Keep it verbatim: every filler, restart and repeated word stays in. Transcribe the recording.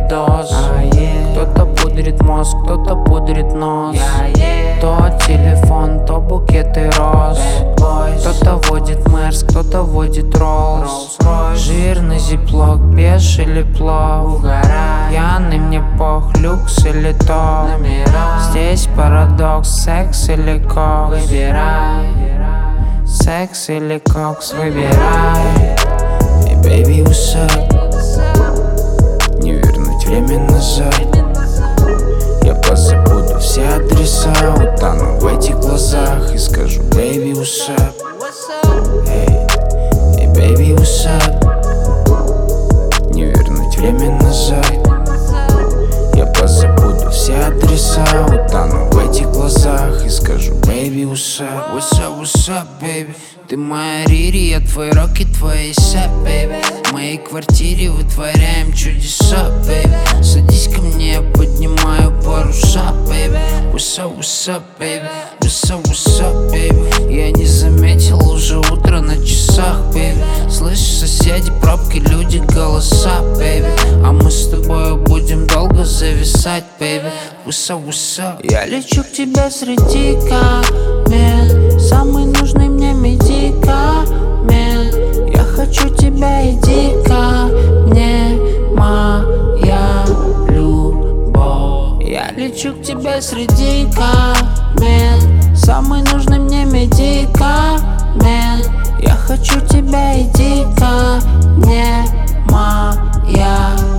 передоз. Кто-то пудрит мозг, кто-то пудрит нос. То телефон, то букеты роз. Кто-то водит Мерс, кто-то водит Роллс. Жирный зиплок, беш или плов. Пьяный мне пох, люкс или топ. Здесь парадокс, секс или кокс. Выбирай, секс или кокс, выбирай. Hey baby, what's up? Не вернуть время назад. Я позабуду все адреса, утону в этих глазах и скажу baby, what's up? Hey, hey baby, what's up? Не вернуть время назад. Я позабуду все адреса, утону в этих глазах и скажу baby, what's up? What's up, what's up, baby? Ты моя Рири, я твой рок и твои сэп, baby. В моей квартире вытворяем чудеса, baby. Садись ко мне, я поднимаю паруса, baby. What's up, what's up, baby? What's up, what's up, baby? Я не заметил, уже утро на часах, baby. Слышишь, соседи, пробки, люди, голоса, baby. А мы с тобой будем долго зависать, baby. What's up, what's up? Я лечу к тебе среди камен, самый нужный мне медикамент. Я хочу тебя, иди ко мне, моя любовь. Я лечу к тебе среди камен, самый нужный мне медикамент. Я хочу тебя, иди ко мне, моя